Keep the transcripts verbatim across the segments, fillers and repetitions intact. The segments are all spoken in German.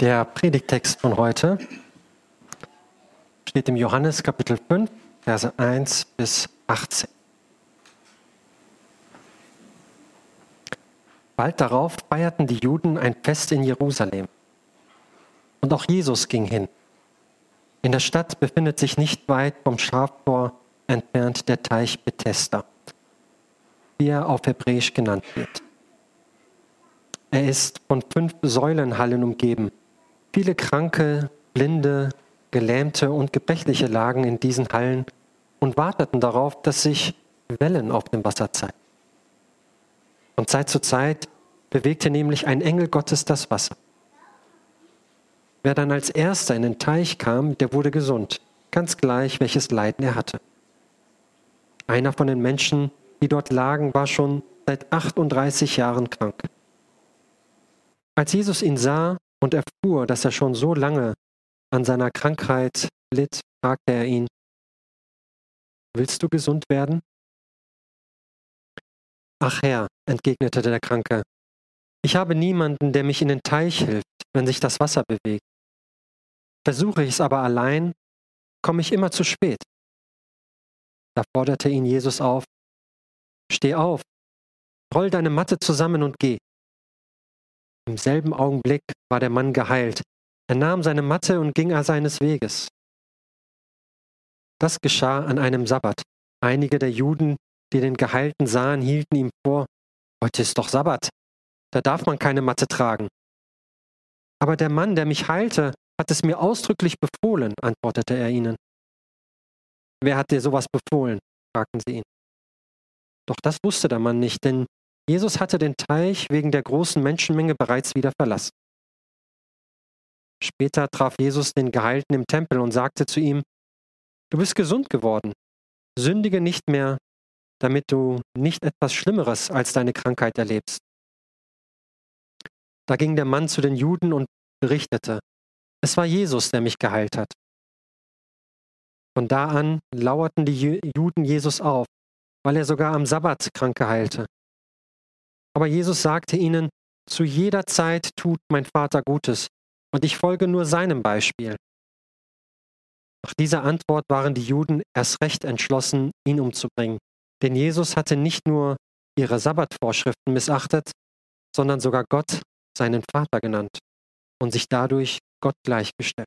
Der Predigttext von heute steht im Johannes Kapitel fünf, Verse eins bis achtzehn. Bald darauf feierten die Juden ein Fest in Jerusalem. Und auch Jesus ging hin. In der Stadt befindet sich nicht weit vom Schaftor entfernt der Teich Bethesda, wie er auf Hebräisch genannt wird. Er ist von fünf Säulenhallen umgeben. Viele Kranke, Blinde, Gelähmte und Gebrechliche lagen in diesen Hallen und warteten darauf, dass sich Wellen auf dem Wasser zeigen. Von Zeit zu Zeit bewegte nämlich ein Engel Gottes das Wasser. Wer dann als Erster in den Teich kam, der wurde gesund, ganz gleich, welches Leiden er hatte. Einer von den Menschen, die dort lagen, war schon seit achtunddreißig Jahren krank. Als Jesus ihn sah und erfuhr, dass er schon so lange an seiner Krankheit litt, fragte er ihn: Willst du gesund werden? Ach Herr, entgegnete der Kranke, ich habe niemanden, der mich in den Teich hilft, wenn sich das Wasser bewegt. Versuche ich es aber allein, komme ich immer zu spät. Da forderte ihn Jesus auf: Steh auf, roll deine Matte zusammen und geh. Im selben Augenblick war der Mann geheilt. Er nahm seine Matte und ging seines Weges. Das geschah an einem Sabbat. Einige der Juden, die den Geheilten sahen, hielten ihm vor: Heute ist doch Sabbat, da darf man keine Matte tragen. Aber der Mann, der mich heilte, hat es mir ausdrücklich befohlen, antwortete er ihnen. Wer hat dir sowas befohlen? Fragten sie ihn. Doch das wusste der Mann nicht, denn Jesus hatte den Teich wegen der großen Menschenmenge bereits wieder verlassen. Später traf Jesus den Geheilten im Tempel und sagte zu ihm: Du bist gesund geworden. Sündige nicht mehr, damit du nicht etwas Schlimmeres als deine Krankheit erlebst. Da ging der Mann zu den Juden und berichtete: Es war Jesus, der mich geheilt hat. Von da an lauerten die Juden Jesus auf, weil er sogar am Sabbat Kranke heilte. Aber Jesus sagte ihnen: Zu jeder Zeit tut mein Vater Gutes, und ich folge nur seinem Beispiel. Nach dieser Antwort waren die Juden erst recht entschlossen, ihn umzubringen. Denn Jesus hatte nicht nur ihre Sabbatvorschriften missachtet, sondern sogar Gott seinen Vater genannt und sich dadurch Gott gleichgestellt.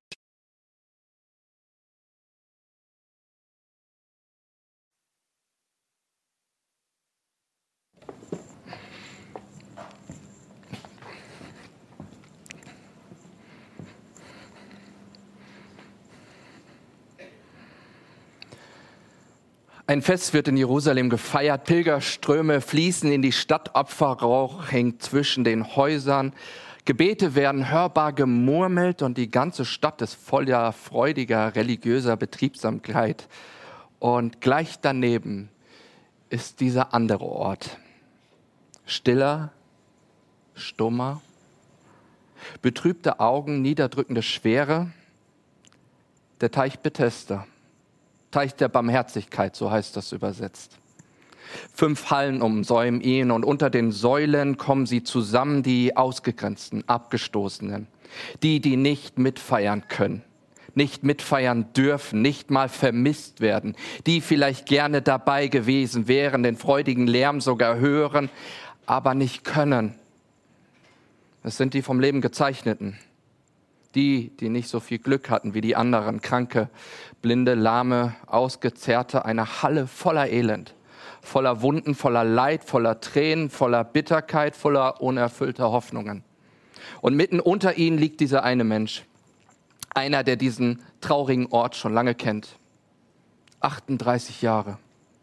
Ein Fest wird in Jerusalem gefeiert, Pilgerströme fließen in die Stadt, Opferrauch hängt zwischen den Häusern, Gebete werden hörbar gemurmelt und die ganze Stadt ist voller freudiger religiöser Betriebsamkeit. Und gleich daneben ist dieser andere Ort, stiller, stummer, betrübte Augen, niederdrückende Schwere, der Teich Bethesda. Teich der Barmherzigkeit, so heißt das übersetzt. Fünf Hallen umsäumen ihn und unter den Säulen kommen sie zusammen, die Ausgegrenzten, Abgestoßenen, die, die nicht mitfeiern können, nicht mitfeiern dürfen, nicht mal vermisst werden, die vielleicht gerne dabei gewesen wären, den freudigen Lärm sogar hören, aber nicht können. Es sind die vom Leben Gezeichneten. Die, die nicht so viel Glück hatten wie die anderen, Kranke, Blinde, Lahme, Ausgezerrte, eine Halle voller Elend, voller Wunden, voller Leid, voller Tränen, voller Bitterkeit, voller unerfüllter Hoffnungen. Und mitten unter ihnen liegt dieser eine Mensch, einer, der diesen traurigen Ort schon lange kennt. achtunddreißig Jahre.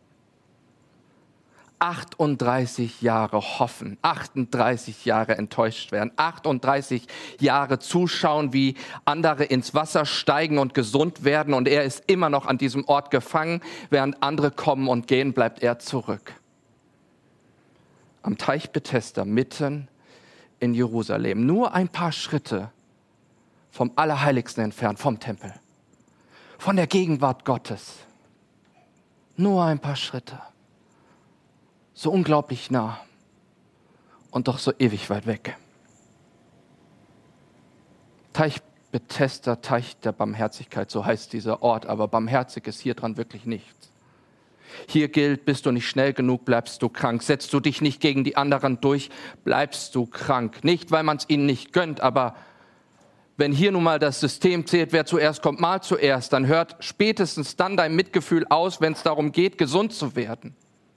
achtunddreißig Jahre hoffen, achtunddreißig Jahre enttäuscht werden, achtunddreißig Jahre zuschauen, wie andere ins Wasser steigen und gesund werden und er ist immer noch an diesem Ort gefangen, während andere kommen und gehen, bleibt er zurück. Am Teich Bethesda, mitten in Jerusalem, nur ein paar Schritte vom Allerheiligsten entfernt, vom Tempel, von der Gegenwart Gottes. Nur ein paar Schritte. So unglaublich nah und doch so ewig weit weg. Teich Bethesda, Teich der Barmherzigkeit, so heißt dieser Ort, aber barmherzig ist hier dran wirklich nichts. Hier gilt, bist du nicht schnell genug, bleibst du krank. Setzt du dich nicht gegen die anderen durch, bleibst du krank. Nicht, weil man es ihnen nicht gönnt, aber wenn hier nun mal das System zählt, wer zuerst kommt, mal zuerst, dann hört spätestens dann dein Mitgefühl aus, wenn es darum geht, gesund zu werden.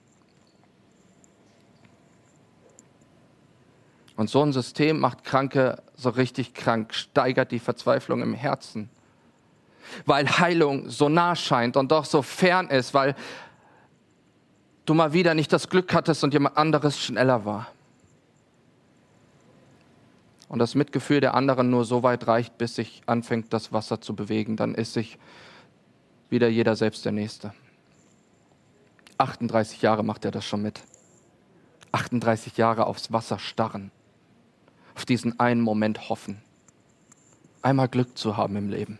Und so ein System macht Kranke so richtig krank, steigert die Verzweiflung im Herzen. Weil Heilung so nah scheint und doch so fern ist, weil du mal wieder nicht das Glück hattest und jemand anderes schneller war. Und das Mitgefühl der anderen nur so weit reicht, bis sich anfängt, das Wasser zu bewegen. Dann ist sich wieder jeder selbst der Nächste. achtunddreißig Jahre macht er das schon mit. achtunddreißig Jahre aufs Wasser starren. Auf diesen einen Moment hoffen. Einmal Glück zu haben im Leben.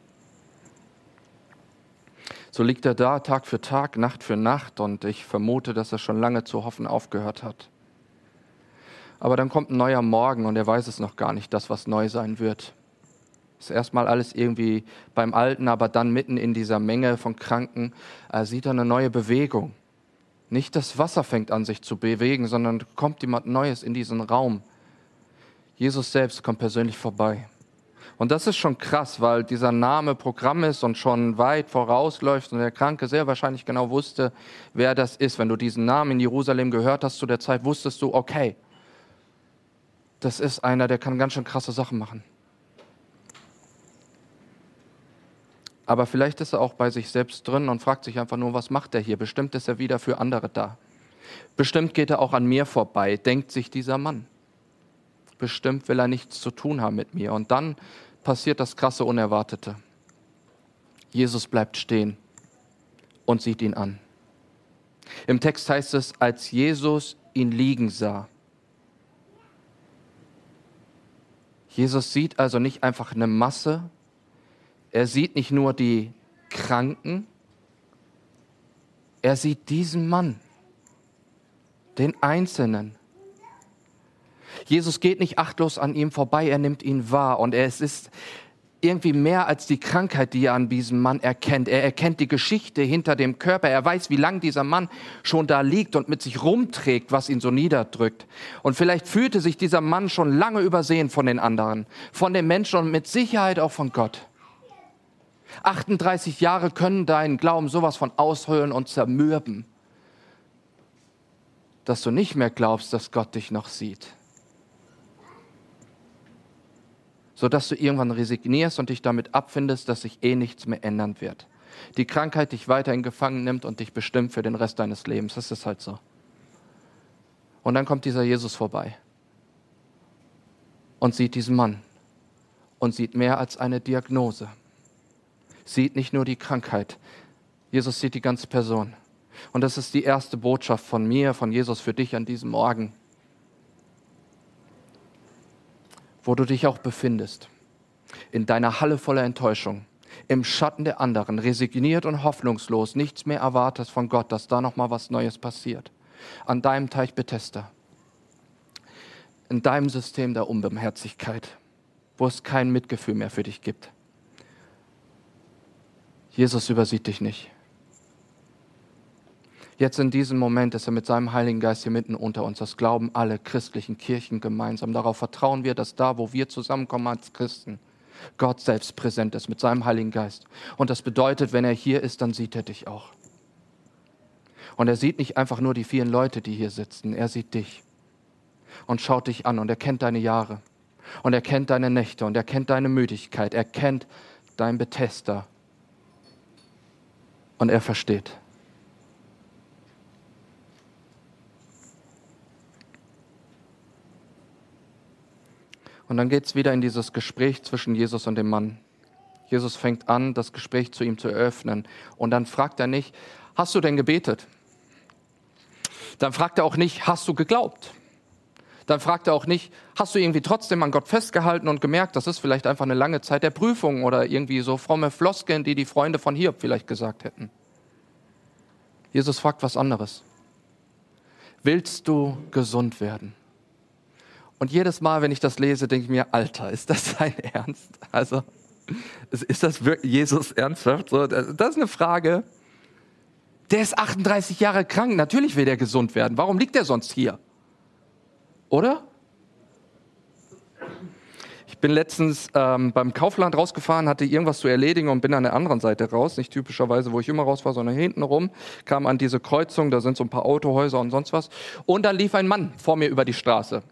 So liegt er da Tag für Tag, Nacht für Nacht und ich vermute, dass er schon lange zu hoffen aufgehört hat. Aber dann kommt ein neuer Morgen und er weiß es noch gar nicht, das, was neu sein wird. Ist erstmal alles irgendwie beim Alten, aber dann mitten in dieser Menge von Kranken äh, sieht er eine neue Bewegung. Nicht das Wasser fängt an, sich zu bewegen, sondern kommt jemand Neues in diesen Raum. Jesus selbst kommt persönlich vorbei. Und das ist schon krass, weil dieser Name Programm ist und schon weit vorausläuft und der Kranke sehr wahrscheinlich genau wusste, wer das ist. Wenn du diesen Namen in Jerusalem gehört hast zu der Zeit, wusstest du, okay, das ist einer, der kann ganz schön krasse Sachen machen. Aber vielleicht ist er auch bei sich selbst drin und fragt sich einfach nur, was macht er hier? Bestimmt ist er wieder für andere da. Bestimmt geht er auch an mir vorbei, denkt sich dieser Mann. Bestimmt will er nichts zu tun haben mit mir. Und dann passiert das krasse Unerwartete. Jesus bleibt stehen und sieht ihn an. Im Text heißt es, als Jesus ihn liegen sah. Jesus sieht also nicht einfach eine Masse, er sieht nicht nur die Kranken, er sieht diesen Mann, den Einzelnen. Jesus geht nicht achtlos an ihm vorbei, er nimmt ihn wahr und es ist irgendwie mehr als die Krankheit, die er an diesem Mann erkennt. Er erkennt die Geschichte hinter dem Körper, er weiß, wie lange dieser Mann schon da liegt und mit sich rumträgt, was ihn so niederdrückt. Und vielleicht fühlte sich dieser Mann schon lange übersehen von den anderen, von den Menschen und mit Sicherheit auch von Gott. achtunddreißig Jahre können deinen Glauben sowas von aushöhlen und zermürben, dass du nicht mehr glaubst, dass Gott dich noch sieht. Sodass du irgendwann resignierst und dich damit abfindest, dass sich eh nichts mehr ändern wird. Die Krankheit dich weiterhin gefangen nimmt und dich bestimmt für den Rest deines Lebens. Das ist halt so. Und dann kommt dieser Jesus vorbei und sieht diesen Mann und sieht mehr als eine Diagnose. Sieht nicht nur die Krankheit, Jesus sieht die ganze Person. Und das ist die erste Botschaft von mir, von Jesus für dich an diesem Morgen. Wo du dich auch befindest, in deiner Halle voller Enttäuschung, im Schatten der anderen, resigniert und hoffnungslos, nichts mehr erwartest von Gott, dass da nochmal was Neues passiert. An deinem Teich Bethesda, in deinem System der Unbarmherzigkeit, wo es kein Mitgefühl mehr für dich gibt. Jesus übersieht dich nicht. Jetzt in diesem Moment ist er mit seinem Heiligen Geist hier mitten unter uns. Das glauben alle christlichen Kirchen gemeinsam. Darauf vertrauen wir, dass da, wo wir zusammenkommen als Christen, Gott selbst präsent ist mit seinem Heiligen Geist. Und das bedeutet, wenn er hier ist, dann sieht er dich auch. Und er sieht nicht einfach nur die vielen Leute, die hier sitzen. Er sieht dich und schaut dich an und er kennt deine Jahre. Und er kennt deine Nächte und er kennt deine Müdigkeit. Er kennt dein Bethesda. Und er versteht. Und dann geht es wieder in dieses Gespräch zwischen Jesus und dem Mann. Jesus fängt an, das Gespräch zu ihm zu eröffnen. Und dann fragt er nicht, hast du denn gebetet? Dann fragt er auch nicht, hast du geglaubt? Dann fragt er auch nicht, hast du irgendwie trotzdem an Gott festgehalten und gemerkt, das ist vielleicht einfach eine lange Zeit der Prüfung oder irgendwie so fromme Floskeln, die die Freunde von Hiob vielleicht gesagt hätten. Jesus fragt was anderes. Willst du gesund werden? Und jedes Mal, wenn ich das lese, denke ich mir, Alter, ist das dein Ernst? Also, ist das wirklich Jesus ernsthaft? So, das ist eine Frage. Der ist achtunddreißig Jahre krank, natürlich will der gesund werden. Warum liegt der sonst hier? Oder? Ich bin letztens ähm, beim Kaufland rausgefahren, hatte irgendwas zu erledigen und bin an der anderen Seite raus. Nicht typischerweise, wo ich immer raus war, sondern hinten rum. Kam an diese Kreuzung, da sind so ein paar Autohäuser und sonst was. Und dann lief ein Mann vor mir über die Straße.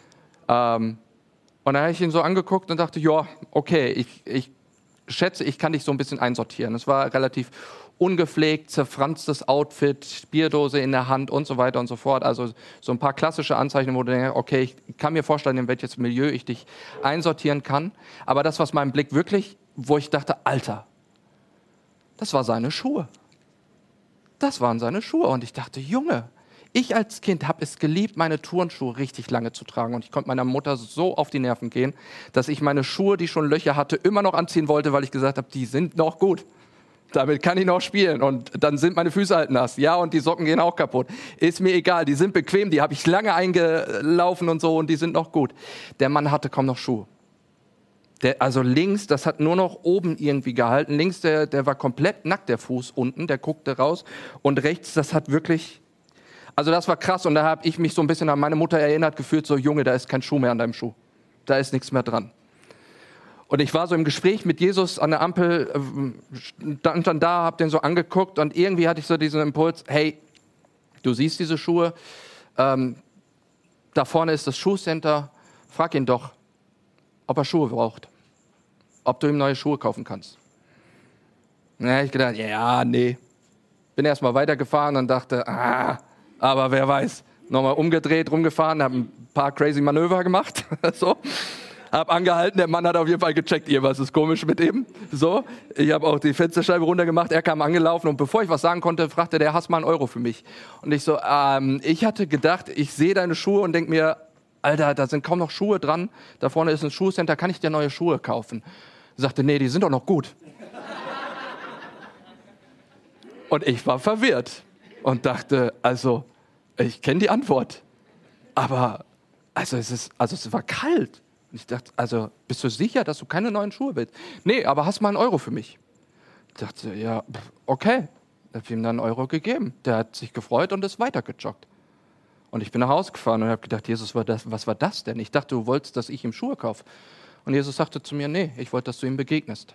Ähm, und da habe ich ihn so angeguckt und dachte, ja, okay, ich, ich schätze, ich kann dich so ein bisschen einsortieren. Es war relativ ungepflegt, zerfranstes Outfit, Bierdose in der Hand und so weiter und so fort. Also so ein paar klassische Anzeichen, wo du denkst, okay, ich kann mir vorstellen, in welches Milieu ich dich einsortieren kann. Aber das, was meinem Blick wirklich, wo ich dachte, Alter, das war seine Schuhe. Das waren seine Schuhe. Und ich dachte, Junge, ich als Kind habe es geliebt, meine Turnschuhe richtig lange zu tragen. Und ich konnte meiner Mutter so auf die Nerven gehen, dass ich meine Schuhe, die schon Löcher hatte, immer noch anziehen wollte, weil ich gesagt habe, die sind noch gut. Damit kann ich noch spielen und dann sind meine Füße halt nass. Ja, und die Socken gehen auch kaputt. Ist mir egal, die sind bequem, die habe ich lange eingelaufen und so und die sind noch gut. Der Mann hatte kaum noch Schuhe. Der, also links, das hat nur noch oben irgendwie gehalten. Links, der, der war komplett nackt, der Fuß unten, der guckte raus. Und rechts, das hat wirklich, also das war krass. Und da habe ich mich so ein bisschen an meine Mutter erinnert gefühlt, so Junge, da ist kein Schuh mehr an deinem Schuh. Da ist nichts mehr dran. Und ich war so im Gespräch mit Jesus an der Ampel, stand dann da, hab den so angeguckt und irgendwie hatte ich so diesen Impuls, hey, du siehst diese Schuhe, ähm, da vorne ist das Schuhcenter, frag ihn doch, ob er Schuhe braucht, ob du ihm neue Schuhe kaufen kannst. Und dann hab ich gedacht, ja, nee. Bin erst mal weitergefahren und dachte, ah, aber wer weiß. Nochmal umgedreht, rumgefahren, hab ein paar crazy Manöver gemacht, so. Hab angehalten, der Mann hat auf jeden Fall gecheckt, ihr, was ist komisch mit ihm. So, ich habe auch die Fensterscheibe runtergemacht, er kam angelaufen und bevor ich was sagen konnte, fragte der, hast mal einen Euro für mich? Und ich so, ähm, ich hatte gedacht, ich sehe deine Schuhe und denk mir, Alter, da sind kaum noch Schuhe dran, da vorne ist ein Schuhcenter, kann ich dir neue Schuhe kaufen? Er sagte, nee, die sind doch noch gut. Und ich war verwirrt und dachte, also, ich kenne die Antwort, aber also es ist, also es war kalt. Ich dachte, also, bist du sicher, dass du keine neuen Schuhe willst? Nee, aber hast mal einen Euro für mich? Ich dachte, ja, okay. Ich habe ihm dann einen Euro gegeben. Der hat sich gefreut und ist weitergejoggt. Und ich bin nach Hause gefahren und habe gedacht, Jesus, was war das denn? Ich dachte, du wolltest, dass ich ihm Schuhe kaufe. Und Jesus sagte zu mir, nee, ich wollte, dass du ihm begegnest.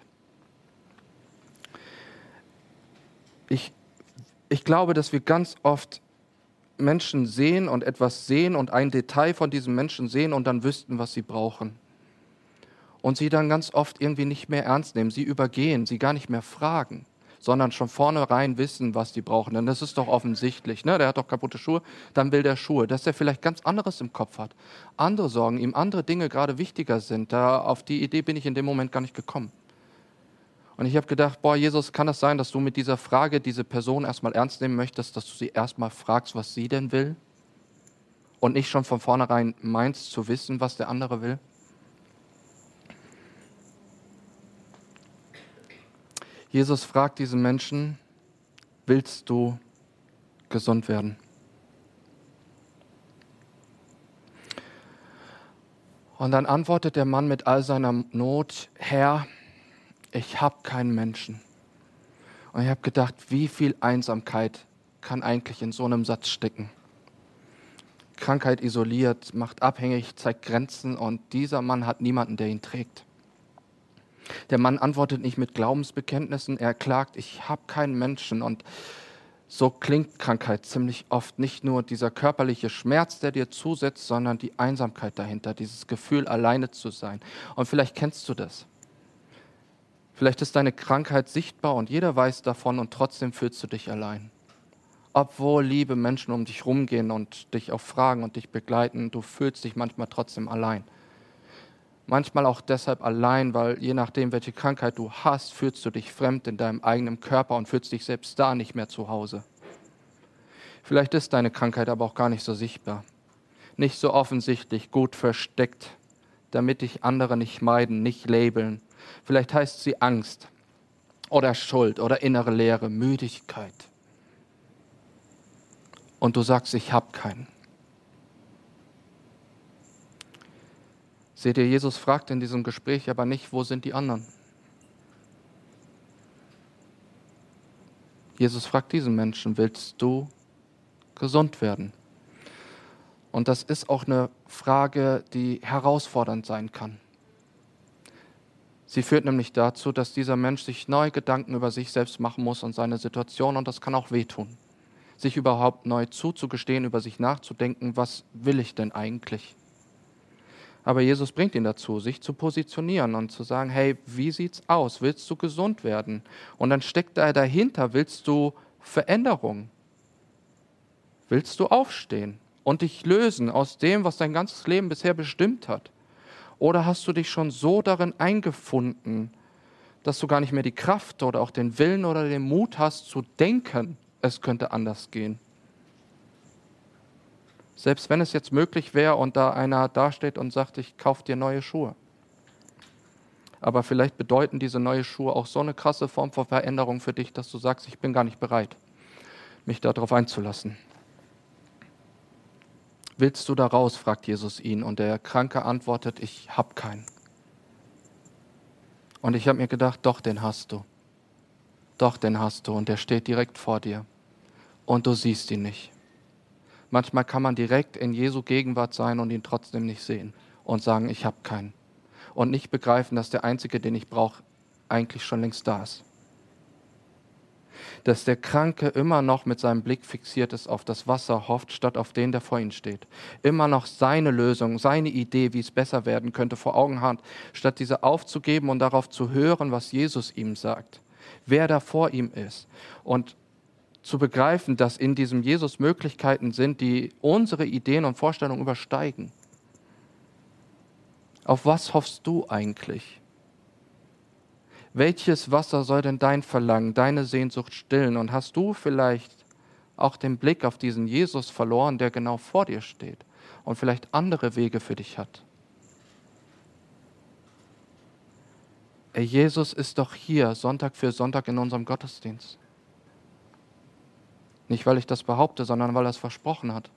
Ich, ich glaube, dass wir ganz oft Menschen sehen und etwas sehen und ein Detail von diesem Menschen sehen und dann wüssten, was sie brauchen. Und sie dann ganz oft irgendwie nicht mehr ernst nehmen, sie übergehen, sie gar nicht mehr fragen, sondern schon vornherein wissen, was die brauchen. Denn das ist doch offensichtlich, ne? Der hat doch kaputte Schuhe, dann will der Schuhe. Dass er vielleicht ganz anderes im Kopf hat, andere Sorgen, ihm andere Dinge gerade wichtiger sind. Da, auf die Idee bin ich in dem Moment gar nicht gekommen. Und ich habe gedacht, boah, Jesus, kann das sein, dass du mit dieser Frage diese Person erstmal ernst nehmen möchtest, dass du sie erstmal fragst, was sie denn will? Und nicht schon von vornherein meinst zu wissen, was der andere will? Jesus fragt diesen Menschen, willst du gesund werden? Und dann antwortet der Mann mit all seiner Not, Herr, ich habe keinen Menschen. Und ich habe gedacht, wie viel Einsamkeit kann eigentlich in so einem Satz stecken? Krankheit isoliert, macht abhängig, zeigt Grenzen und dieser Mann hat niemanden, der ihn trägt. Der Mann antwortet nicht mit Glaubensbekenntnissen, er klagt, ich habe keinen Menschen. Und so klingt Krankheit ziemlich oft. Nicht nur dieser körperliche Schmerz, der dir zusetzt, sondern die Einsamkeit dahinter, dieses Gefühl, alleine zu sein. Und vielleicht kennst du das. Vielleicht ist deine Krankheit sichtbar und jeder weiß davon und trotzdem fühlst du dich allein. Obwohl liebe Menschen um dich rumgehen und dich auch fragen und dich begleiten, du fühlst dich manchmal trotzdem allein. Manchmal auch deshalb allein, weil je nachdem, welche Krankheit du hast, fühlst du dich fremd in deinem eigenen Körper und fühlst dich selbst da nicht mehr zu Hause. Vielleicht ist deine Krankheit aber auch gar nicht so sichtbar, nicht so offensichtlich, gut versteckt, damit dich andere nicht meiden, nicht labeln. Vielleicht heißt sie Angst oder Schuld oder innere Leere, Müdigkeit. Und du sagst, ich habe keinen. Seht ihr, Jesus fragt in diesem Gespräch aber nicht, wo sind die anderen? Jesus fragt diesen Menschen, willst du gesund werden? Und das ist auch eine Frage, die herausfordernd sein kann. Sie führt nämlich dazu, dass dieser Mensch sich neue Gedanken über sich selbst machen muss und seine Situation, und das kann auch wehtun. Sich überhaupt neu zuzugestehen, über sich nachzudenken, was will ich denn eigentlich? Aber Jesus bringt ihn dazu, sich zu positionieren und zu sagen, hey, wie sieht's aus? Willst du gesund werden? Und dann steckt da dahinter, willst du Veränderung? Willst du aufstehen und dich lösen aus dem, was dein ganzes Leben bisher bestimmt hat? Oder hast du dich schon so darin eingefunden, dass du gar nicht mehr die Kraft oder auch den Willen oder den Mut hast zu denken, es könnte anders gehen? Selbst wenn es jetzt möglich wäre und da einer dasteht und sagt, ich kaufe dir neue Schuhe. Aber vielleicht bedeuten diese neuen Schuhe auch so eine krasse Form von Veränderung für dich, dass du sagst, ich bin gar nicht bereit, mich darauf einzulassen. Willst du da raus, fragt Jesus ihn, und der Kranke antwortet, ich habe keinen. Und ich habe mir gedacht, doch, den hast du. Doch, den hast du, und der steht direkt vor dir. Und du siehst ihn nicht. Manchmal kann man direkt in Jesu Gegenwart sein und ihn trotzdem nicht sehen und sagen, ich habe keinen. Und nicht begreifen, dass der Einzige, den ich brauche, eigentlich schon längst da ist. Dass der Kranke immer noch mit seinem Blick fixiert ist auf das Wasser hofft, statt auf den, der vor ihm steht. Immer noch seine Lösung, seine Idee, wie es besser werden könnte, vor Augen hat, statt diese aufzugeben und darauf zu hören, was Jesus ihm sagt, wer da vor ihm ist. Und zu begreifen, dass in diesem Jesus Möglichkeiten sind, die unsere Ideen und Vorstellungen übersteigen. Auf was hoffst du eigentlich? Welches Wasser soll denn dein Verlangen, deine Sehnsucht stillen? Und hast du vielleicht auch den Blick auf diesen Jesus verloren, der genau vor dir steht und vielleicht andere Wege für dich hat? Ey, Jesus ist doch hier, Sonntag für Sonntag in unserem Gottesdienst. Nicht, weil ich das behaupte, sondern weil er es versprochen hat.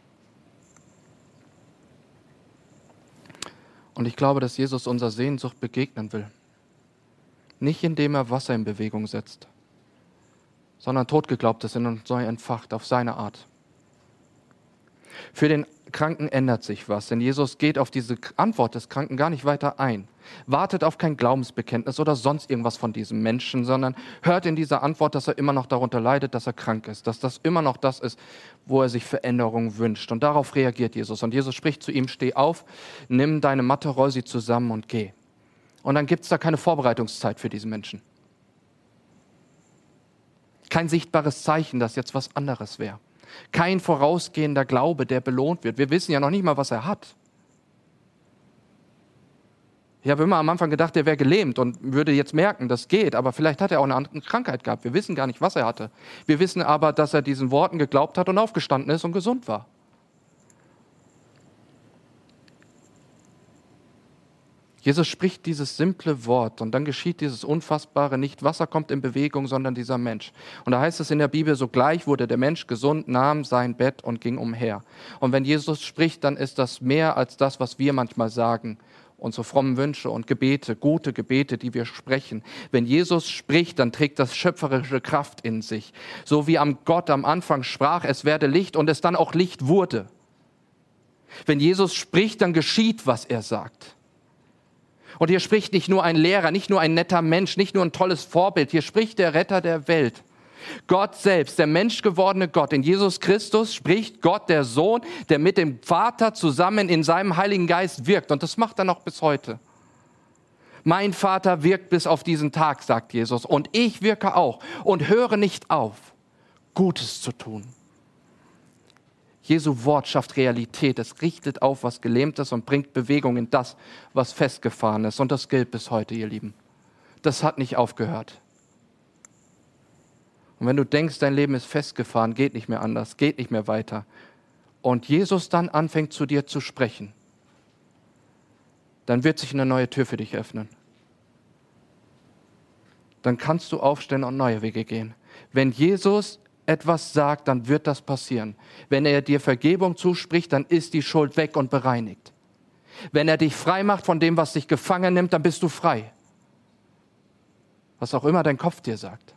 Und ich glaube, dass Jesus unserer Sehnsucht begegnen will. Nicht indem er Wasser in Bewegung setzt, sondern Totgeglaubtes in uns neu entfacht auf seine Art. Für den Kranken ändert sich was, denn Jesus geht auf diese Antwort des Kranken gar nicht weiter ein, wartet auf kein Glaubensbekenntnis oder sonst irgendwas von diesem Menschen, sondern hört in dieser Antwort, dass er immer noch darunter leidet, dass er krank ist, dass das immer noch das ist, wo er sich Veränderung wünscht. Und darauf reagiert Jesus. Und Jesus spricht zu ihm, steh auf, nimm deine Matte, roll sie zusammen und geh. Und dann gibt es da keine Vorbereitungszeit für diesen Menschen. Kein sichtbares Zeichen, dass jetzt was anderes wäre. Kein vorausgehender Glaube, der belohnt wird. Wir wissen ja noch nicht mal, was er hat. Ich habe immer am Anfang gedacht, er wäre gelähmt und würde jetzt merken, das geht. Aber vielleicht hat er auch eine andere Krankheit gehabt. Wir wissen gar nicht, was er hatte. Wir wissen aber, dass er diesen Worten geglaubt hat und aufgestanden ist und gesund war. Jesus spricht dieses simple Wort und dann geschieht dieses Unfassbare. Nicht Wasser kommt in Bewegung, sondern dieser Mensch. Und da heißt es in der Bibel, sogleich wurde der Mensch gesund, nahm sein Bett und ging umher. Und wenn Jesus spricht, dann ist das mehr als das, was wir manchmal sagen. Unsere frommen Wünsche und Gebete, gute Gebete, die wir sprechen. Wenn Jesus spricht, dann trägt das schöpferische Kraft in sich. So wie am Gott am Anfang sprach, es werde Licht und es dann auch Licht wurde. Wenn Jesus spricht, dann geschieht, was er sagt. Und hier spricht nicht nur ein Lehrer, nicht nur ein netter Mensch, nicht nur ein tolles Vorbild. Hier spricht der Retter der Welt. Gott selbst, der menschgewordene Gott. In Jesus Christus spricht Gott, der Sohn, der mit dem Vater zusammen in seinem Heiligen Geist wirkt. Und das macht er noch bis heute. Mein Vater wirkt bis auf diesen Tag, sagt Jesus. Und ich wirke auch und höre nicht auf, Gutes zu tun. Jesu Wort schafft Realität. Es richtet auf, was gelähmt ist und bringt Bewegung in das, was festgefahren ist. Und das gilt bis heute, ihr Lieben. Das hat nicht aufgehört. Und wenn du denkst, dein Leben ist festgefahren, geht nicht mehr anders, geht nicht mehr weiter, und Jesus dann anfängt zu dir zu sprechen, dann wird sich eine neue Tür für dich öffnen. Dann kannst du aufstehen und neue Wege gehen. Wenn Jesus etwas sagt, dann wird das passieren. Wenn er dir Vergebung zuspricht, dann ist die Schuld weg und bereinigt. Wenn er dich frei macht von dem, was dich gefangen nimmt, dann bist du frei. Was auch immer dein Kopf dir sagt.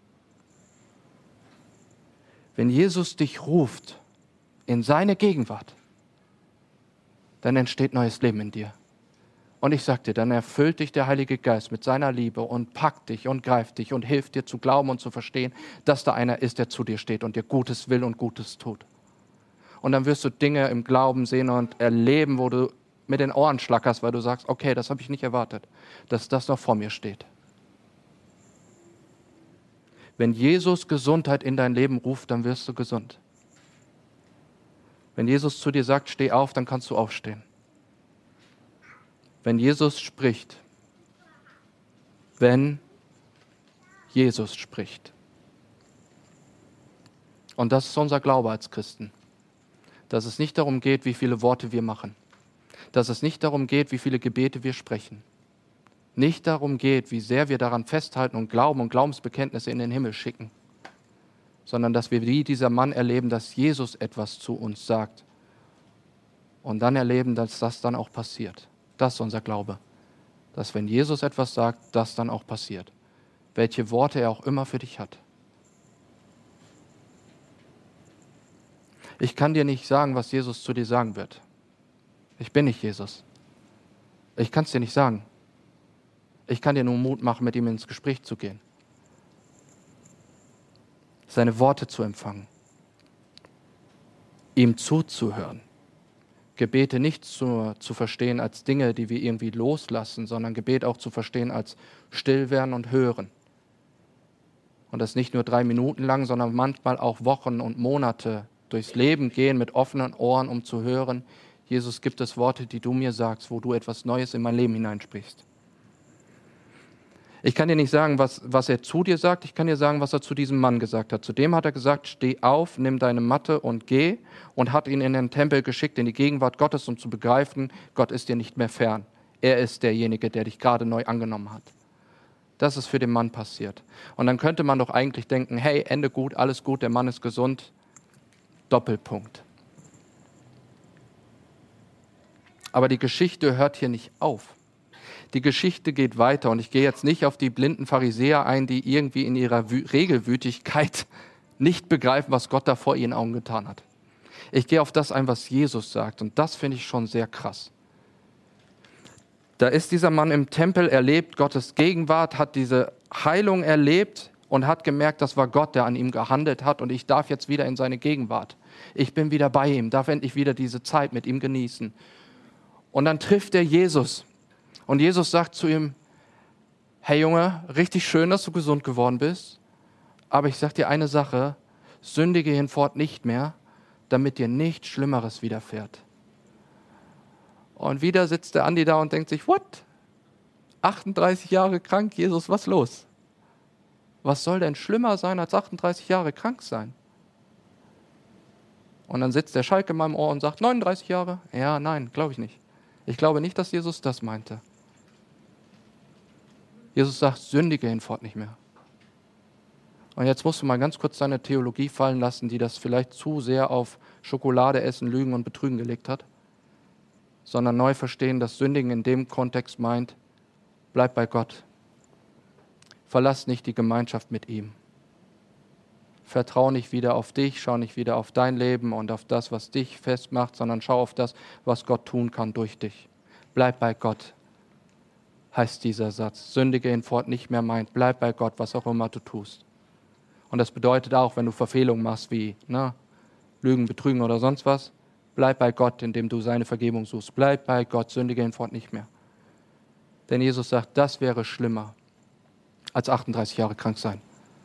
Wenn Jesus dich ruft in seine Gegenwart, dann entsteht neues Leben in dir. Und ich sag dir, dann erfüllt dich der Heilige Geist mit seiner Liebe und packt dich und greift dich und hilft dir zu glauben und zu verstehen, dass da einer ist, der zu dir steht und dir Gutes will und Gutes tut. Und dann wirst du Dinge im Glauben sehen und erleben, wo du mit den Ohren schlackerst, weil du sagst, okay, das habe ich nicht erwartet, dass das noch vor mir steht. Wenn Jesus Gesundheit in dein Leben ruft, dann wirst du gesund. Wenn Jesus zu dir sagt, steh auf, dann kannst du aufstehen. Wenn Jesus spricht, wenn Jesus spricht. Und das ist unser Glaube als Christen. Dass es nicht darum geht, wie viele Worte wir machen. Dass es nicht darum geht, wie viele Gebete wir sprechen. Nicht darum geht, wie sehr wir daran festhalten und glauben und Glaubensbekenntnisse in den Himmel schicken. Sondern dass wir wie dieser Mann erleben, dass Jesus etwas zu uns sagt. Und dann erleben, dass das dann auch passiert. Das ist unser Glaube. Dass wenn Jesus etwas sagt, das dann auch passiert. Welche Worte er auch immer für dich hat. Ich kann dir nicht sagen, was Jesus zu dir sagen wird. Ich bin nicht Jesus. Ich kann es dir nicht sagen. Ich kann dir nur Mut machen, mit ihm ins Gespräch zu gehen. Seine Worte zu empfangen. Ihm zuzuhören. Gebete nicht zu, zu verstehen als Dinge, die wir irgendwie loslassen, sondern Gebet auch zu verstehen als Stillwerden und Hören. Und das nicht nur drei Minuten lang, sondern manchmal auch Wochen und Monate durchs Leben gehen mit offenen Ohren, um zu hören, Jesus, gibt es Worte, die du mir sagst, wo du etwas Neues in mein Leben hineinsprichst. Ich kann dir nicht sagen, was, was er zu dir sagt, ich kann dir sagen, was er zu diesem Mann gesagt hat. Zu dem hat er gesagt, steh auf, nimm deine Matte und geh, und hat ihn in den Tempel geschickt, in die Gegenwart Gottes, um zu begreifen, Gott ist dir nicht mehr fern. Er ist derjenige, der dich gerade neu angenommen hat. Das ist für den Mann passiert. Und dann könnte man doch eigentlich denken, hey, Ende gut, alles gut, der Mann ist gesund. Doppelpunkt. Aber die Geschichte hört hier nicht auf. Die Geschichte geht weiter, und ich gehe jetzt nicht auf die blinden Pharisäer ein, die irgendwie in ihrer Wü- Regelwütigkeit nicht begreifen, was Gott da vor ihren Augen getan hat. Ich gehe auf das ein, was Jesus sagt, und das finde ich schon sehr krass. Da ist dieser Mann im Tempel, erlebt Gottes Gegenwart, hat diese Heilung erlebt und hat gemerkt, das war Gott, der an ihm gehandelt hat, und ich darf jetzt wieder in seine Gegenwart. Ich bin wieder bei ihm, darf endlich wieder diese Zeit mit ihm genießen. Und dann trifft er Jesus. Und Jesus sagt zu ihm, hey Junge, richtig schön, dass du gesund geworden bist, aber ich sage dir eine Sache, sündige hinfort nicht mehr, damit dir nichts Schlimmeres widerfährt. Und wieder sitzt der Andi da und denkt sich, what? achtunddreißig Jahre krank, Jesus, was los? Was soll denn schlimmer sein, als achtunddreißig Jahre krank sein? Und dann sitzt der Schalk in meinem Ohr und sagt, neununddreißig Jahre? Ja, nein, glaube ich nicht. Ich glaube nicht, dass Jesus das meinte. Jesus sagt, sündige hinfort nicht mehr. Und jetzt musst du mal ganz kurz deine Theologie fallen lassen, die das vielleicht zu sehr auf Schokolade essen, Lügen und Betrügen gelegt hat, sondern neu verstehen, dass Sündigen in dem Kontext meint, bleib bei Gott. Verlass nicht die Gemeinschaft mit ihm. Vertrau nicht wieder auf dich, schau nicht wieder auf dein Leben und auf das, was dich festmacht, sondern schau auf das, was Gott tun kann durch dich. Bleib bei Gott, heißt dieser Satz. Sündige hinfort nicht mehr meint, bleib bei Gott, was auch immer du tust. Und das bedeutet auch, wenn du Verfehlungen machst wie ne, Lügen, Betrügen oder sonst was, bleib bei Gott, indem du seine Vergebung suchst. Bleib bei Gott, sündige hinfort nicht mehr. Denn Jesus sagt, das wäre schlimmer als achtunddreißig Jahre krank sein.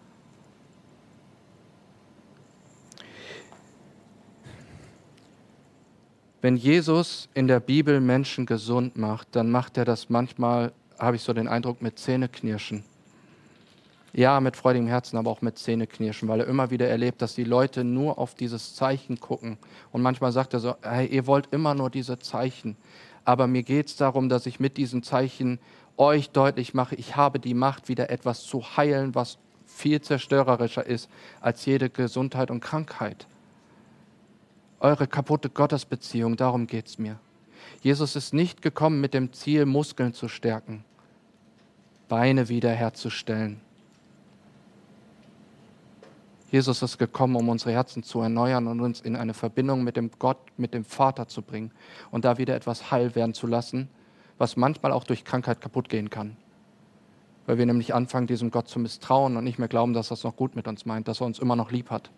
Wenn Jesus in der Bibel Menschen gesund macht, dann macht er das manchmal, habe ich so den Eindruck, mit Zähneknirschen. Ja, mit freudigem Herzen, aber auch mit Zähneknirschen, weil er immer wieder erlebt, dass die Leute nur auf dieses Zeichen gucken. Und manchmal sagt er so, hey, ihr wollt immer nur diese Zeichen. Aber mir geht es darum, dass ich mit diesen Zeichen euch deutlich mache, ich habe die Macht, wieder etwas zu heilen, was viel zerstörerischer ist als jede Gesundheit und Krankheit. Eure kaputte Gottesbeziehung, darum geht es mir. Jesus ist nicht gekommen mit dem Ziel, Muskeln zu stärken, Beine wiederherzustellen. Jesus ist gekommen, um unsere Herzen zu erneuern und uns in eine Verbindung mit dem Gott, mit dem Vater zu bringen und da wieder etwas heil werden zu lassen, was manchmal auch durch Krankheit kaputt gehen kann. Weil wir nämlich anfangen, diesem Gott zu misstrauen und nicht mehr glauben, dass er es noch gut mit uns meint, dass er uns immer noch lieb hat.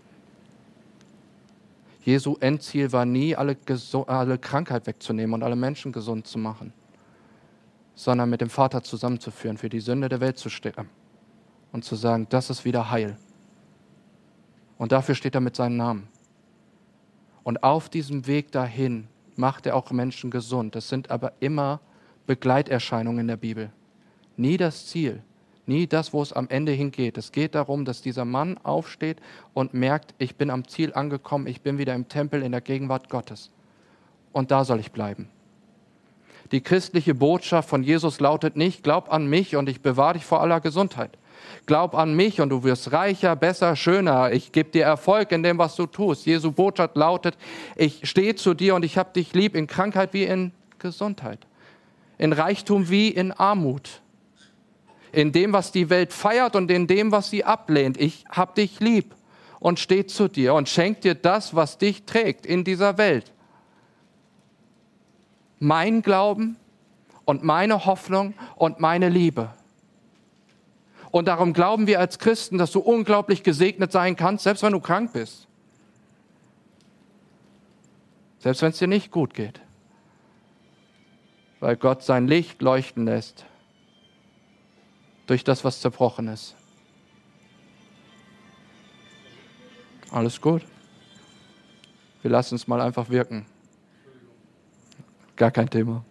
Jesu Endziel war nie, alle, alle Krankheit wegzunehmen und alle Menschen gesund zu machen, sondern mit dem Vater zusammenzuführen, für die Sünde der Welt zu sterben und zu sagen, das ist wieder Heil. Und dafür steht er mit seinem Namen. Und auf diesem Weg dahin macht er auch Menschen gesund. Das sind aber immer Begleiterscheinungen in der Bibel. Nie das Ziel, nie das, wo es am Ende hingeht. Es geht darum, dass dieser Mann aufsteht und merkt, ich bin am Ziel angekommen, ich bin wieder im Tempel in der Gegenwart Gottes. Und da soll ich bleiben. Die christliche Botschaft von Jesus lautet nicht, glaub an mich und ich bewahre dich vor aller Gesundheit. Glaub an mich und du wirst reicher, besser, schöner. Ich gebe dir Erfolg in dem, was du tust. Jesu Botschaft lautet, ich stehe zu dir und ich habe dich lieb in Krankheit wie in Gesundheit. In Reichtum wie in Armut. In dem, was die Welt feiert und in dem, was sie ablehnt. Ich habe dich lieb und stehe zu dir und schenke dir das, was dich trägt in dieser Welt. Mein Glauben und meine Hoffnung und meine Liebe. Und darum glauben wir als Christen, dass du unglaublich gesegnet sein kannst, selbst wenn du krank bist. Selbst wenn es dir nicht gut geht. Weil Gott sein Licht leuchten lässt durch das, was zerbrochen ist. Alles gut? Wir lassen es mal einfach wirken. Gar kein Thema.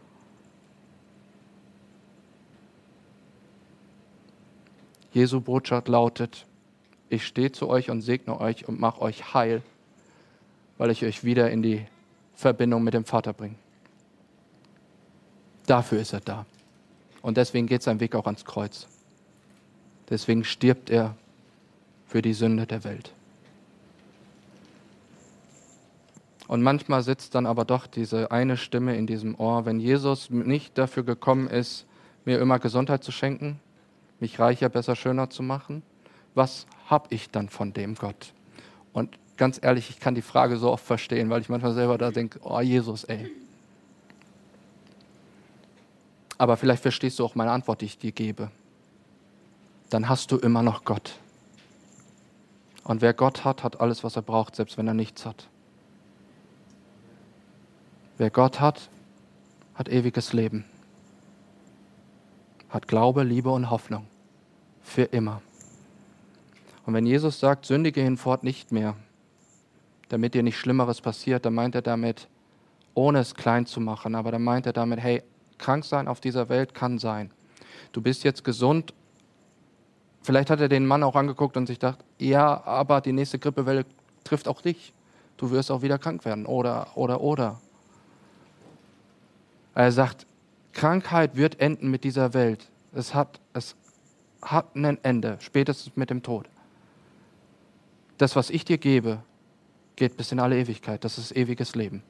Jesu Botschaft lautet, ich stehe zu euch und segne euch und mache euch heil, weil ich euch wieder in die Verbindung mit dem Vater bringe. Dafür ist er da. Und deswegen geht sein Weg auch ans Kreuz. Deswegen stirbt er für die Sünde der Welt. Und manchmal sitzt dann aber doch diese eine Stimme in diesem Ohr, wenn Jesus nicht dafür gekommen ist, mir immer Gesundheit zu schenken, mich reicher, besser, schöner zu machen, was habe ich dann von dem Gott? Und ganz ehrlich, ich kann die Frage so oft verstehen, weil ich manchmal selber da denke, oh Jesus, ey. Aber vielleicht verstehst du auch meine Antwort, die ich dir gebe. Dann hast du immer noch Gott. Und wer Gott hat, hat alles, was er braucht, selbst wenn er nichts hat. Wer Gott hat, hat ewiges Leben. Hat Glaube, Liebe und Hoffnung. Für immer. Und wenn Jesus sagt, sündige hinfort nicht mehr, damit dir nicht Schlimmeres passiert, dann meint er damit, ohne es klein zu machen, aber dann meint er damit, hey, krank sein auf dieser Welt kann sein. Du bist jetzt gesund. Vielleicht hat er den Mann auch angeguckt und sich gedacht, ja, aber die nächste Grippewelle trifft auch dich. Du wirst auch wieder krank werden. Oder, oder, oder. Er sagt, Krankheit wird enden mit dieser Welt. Es hat, es hat ein Ende, spätestens mit dem Tod. Das, was ich dir gebe, geht bis in alle Ewigkeit. Das ist ewiges Leben.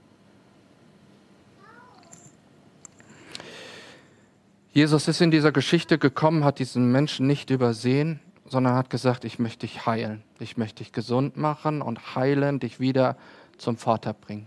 Jesus ist in dieser Geschichte gekommen, hat diesen Menschen nicht übersehen, sondern hat gesagt, ich möchte dich heilen. Ich möchte dich gesund machen und heilen, dich wieder zum Vater bringen.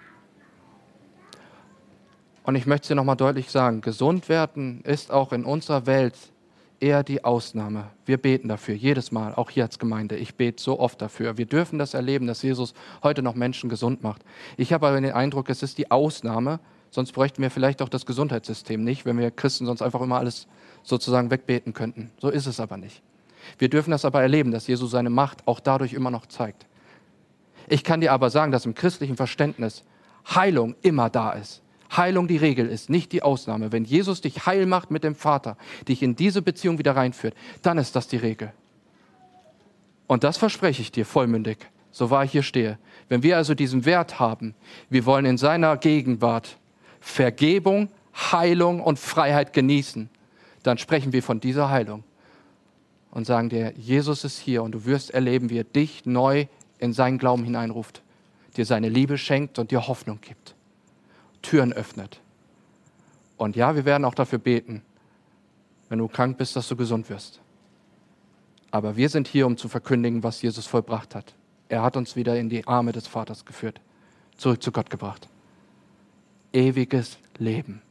Und ich möchte es dir nochmal deutlich sagen, gesund werden ist auch in unserer Welt eher die Ausnahme. Wir beten dafür, jedes Mal, auch hier als Gemeinde. Ich bete so oft dafür. Wir dürfen das erleben, dass Jesus heute noch Menschen gesund macht. Ich habe aber den Eindruck, es ist die Ausnahme, sonst bräuchten wir vielleicht auch das Gesundheitssystem nicht, wenn wir Christen sonst einfach immer alles sozusagen wegbeten könnten. So ist es aber nicht. Wir dürfen das aber erleben, dass Jesus seine Macht auch dadurch immer noch zeigt. Ich kann dir aber sagen, dass im christlichen Verständnis Heilung immer da ist. Heilung die Regel ist, nicht die Ausnahme. Wenn Jesus dich heil macht mit dem Vater, dich in diese Beziehung wieder reinführt, dann ist das die Regel. Und das verspreche ich dir vollmündig, so wahr ich hier stehe. Wenn wir also diesen Wert haben, wir wollen in seiner Gegenwart Vergebung, Heilung und Freiheit genießen, dann sprechen wir von dieser Heilung und sagen dir, Jesus ist hier und du wirst erleben, wie er dich neu in seinen Glauben hineinruft, dir seine Liebe schenkt und dir Hoffnung gibt. Türen öffnet. Und ja, wir werden auch dafür beten, wenn du krank bist, dass du gesund wirst. Aber wir sind hier, um zu verkündigen, was Jesus vollbracht hat. Er hat uns wieder in die Arme des Vaters geführt, zurück zu Gott gebracht. Ewiges Leben.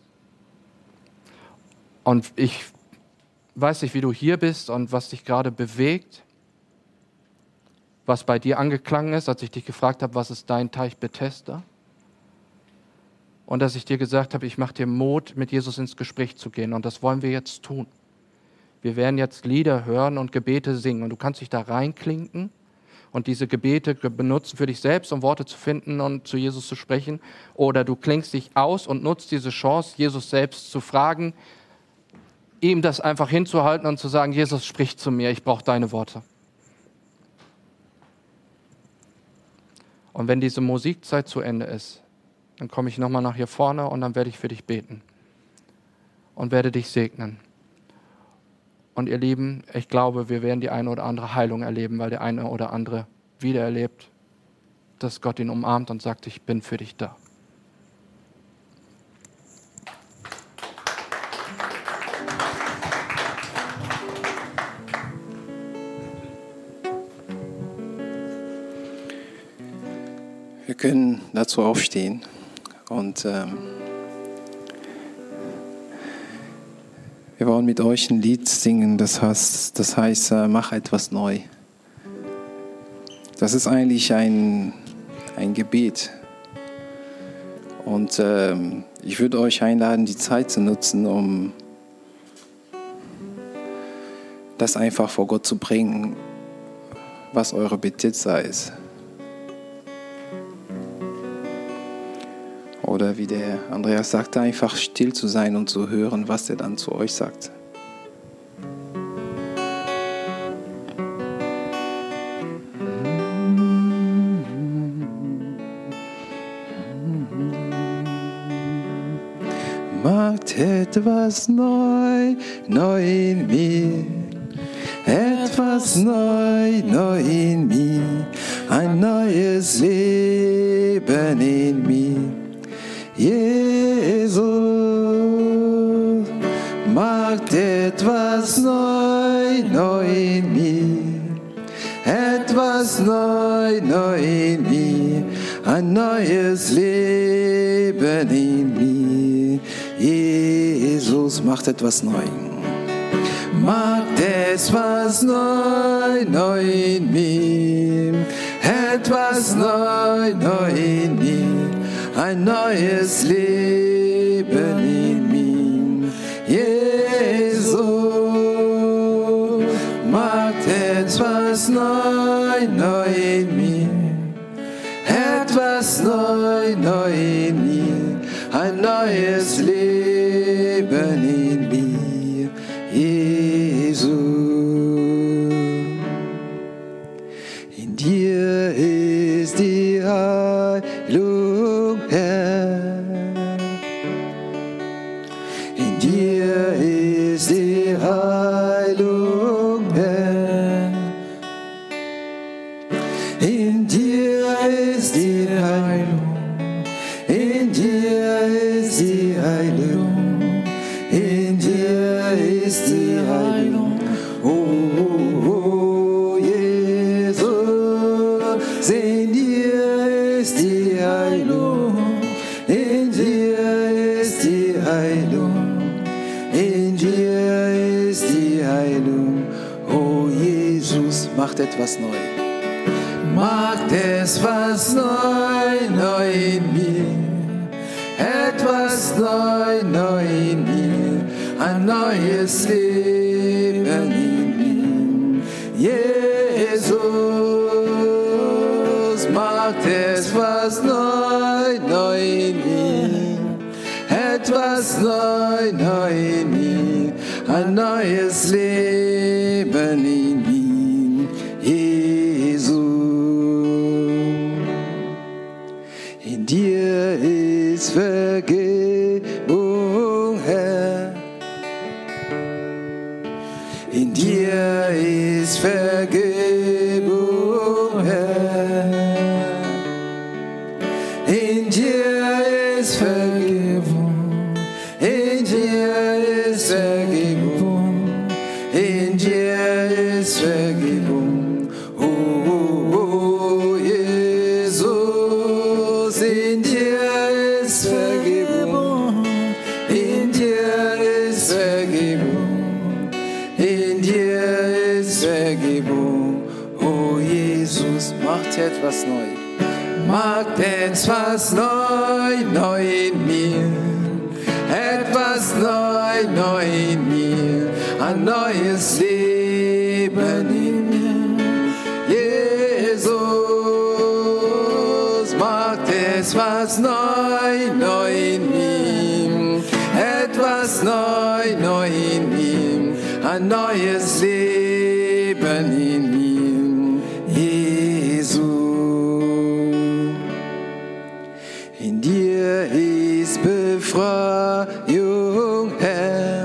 Und ich weiß nicht, wie du hier bist und was dich gerade bewegt, was bei dir angeklangen ist, als ich dich gefragt habe, was ist dein Teich Bethesda? Und dass ich dir gesagt habe, ich mache dir Mut, mit Jesus ins Gespräch zu gehen. Und das wollen wir jetzt tun. Wir werden jetzt Lieder hören und Gebete singen. Und du kannst dich da reinklinken und diese Gebete benutzen für dich selbst, um Worte zu finden und zu Jesus zu sprechen. Oder du klingst dich aus und nutzt diese Chance, Jesus selbst zu fragen, ihm das einfach hinzuhalten und zu sagen, Jesus, sprich zu mir, ich brauche deine Worte. Und wenn diese Musikzeit zu Ende ist, dann komme ich nochmal nach hier vorne und dann werde ich für dich beten und werde dich segnen. Und ihr Lieben, ich glaube, wir werden die eine oder andere Heilung erleben, weil der eine oder andere wieder erlebt, dass Gott ihn umarmt und sagt, ich bin für dich da. Wir können dazu aufstehen und ähm, wir wollen mit euch ein Lied singen, das heißt, das heißt äh, mach etwas neu. Das ist eigentlich ein, ein Gebet und ähm, ich würde euch einladen, die Zeit zu nutzen, um das einfach vor Gott zu bringen, was eure Bethesda ist. Oder wie der Andreas sagte, einfach still zu sein und zu hören, was er dann zu euch sagt. Macht etwas neu, neu in mir. Etwas neu, neu in mir. Ein neues Leben in mir. Jesus macht etwas neu, neu in mir, etwas neu, neu in mir, ein neues Leben in mir. Jesus macht etwas neu, macht etwas neu, neu in mir, etwas neu, neu in mir. Ein neues Leben in mir. Jesus macht etwas neu, neu in mir. Etwas neu, neu in mir. Ein neues Leben in mir. Jesus. In dir ist die Heilung, Herr. In dir ist die Heilung, Herr. In dir ist die Heilung. In dir ist die Heilung. In dir ist die Heilung. Oh, oh, oh, Jesus. In dir ist die Heilung. In dir ist die Heilung. In dir ist die Heilung. Oh, Jesus, macht etwas neu. Macht etwas neu, neu in mir. Etwas neu, neu in mir. Ein neues Leben in mir. Jesus macht etwas neu, neu in mir. Etwas neu, neu in mir. Ein neues Leben in mir. Jesus. In dir ist Vergebung, Herr. In dir ist Vergebung, Herr. In dir ist Vergebung, Vergebung, in dir ist Vergebung. Oh, oh, oh, Jesus, in dir ist Vergebung, in dir ist Vergebung, in dir ist Vergebung. Oh, Jesus, macht etwas neu, macht etwas neu, neu in mir. Etwas neu, neu in mir, ein neues Leben in mir. Jesus macht etwas neu, neu in mir. Etwas neu, neu in mir, ein neues Leben in mir. Jesus, in dir ist Befreiung, Herr.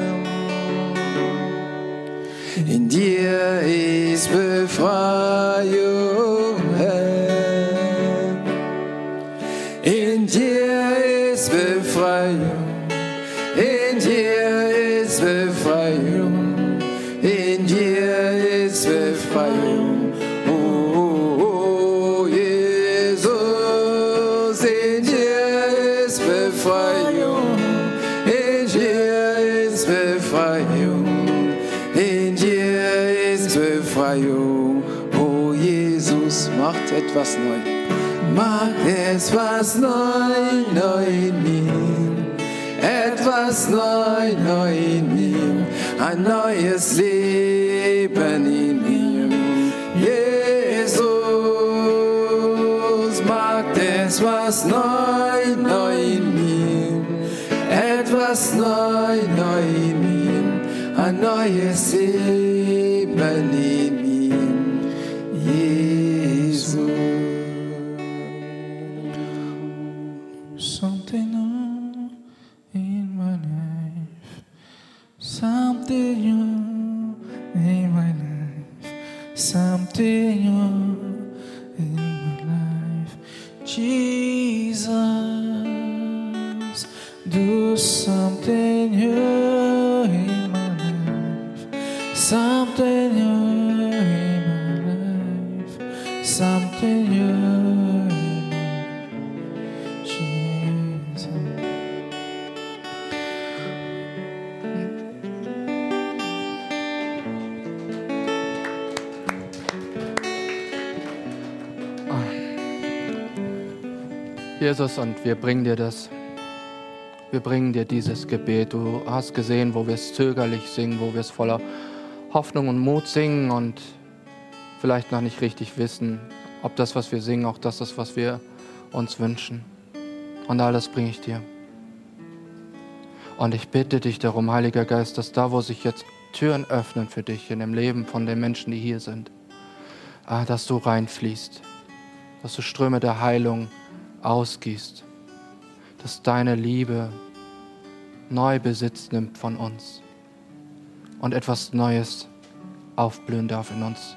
In dir ist Befreiung, Herr. In dir ist Befreiung. In dir ist Befreiung. In dir ist Befreiung. Oh, oh, oh, Jesus, in dir ist Befreiung. In dir ist Befreiung. In dir ist Befreiung. Oh, Jesus, macht etwas neu. Macht etwas neu, neu in mir. Etwas neu, neu in mir. Ein neues Leben in mir. Jesus, macht etwas neu, neu in mir. Etwas neu, neu in mir. Ein neues Leben in mir. Jesus. Something new in my life, something new in my life, something new in my life. Jesus, do something new in my life, something new in my life, something new in my Jesus. Jesus, und wir bringen dir das. Wir bringen dir dieses Gebet. Du hast gesehen, wo wir es zögerlich singen, wo wir es voller Hoffnung und Mut singen und vielleicht noch nicht richtig wissen, ob das, was wir singen, auch das ist, was wir uns wünschen. Und all das bringe ich dir. Und ich bitte dich darum, Heiliger Geist, dass da, wo sich jetzt Türen öffnen für dich in dem Leben von den Menschen, die hier sind, dass du reinfließt, dass du Ströme der Heilung ausgießt, dass deine Liebe neu Besitz nimmt von uns und etwas Neues aufblühen darf in uns.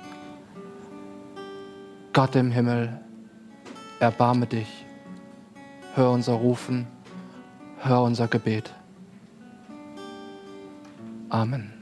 Gott im Himmel, erbarme dich, hör unser Rufen, hör unser Gebet. Amen.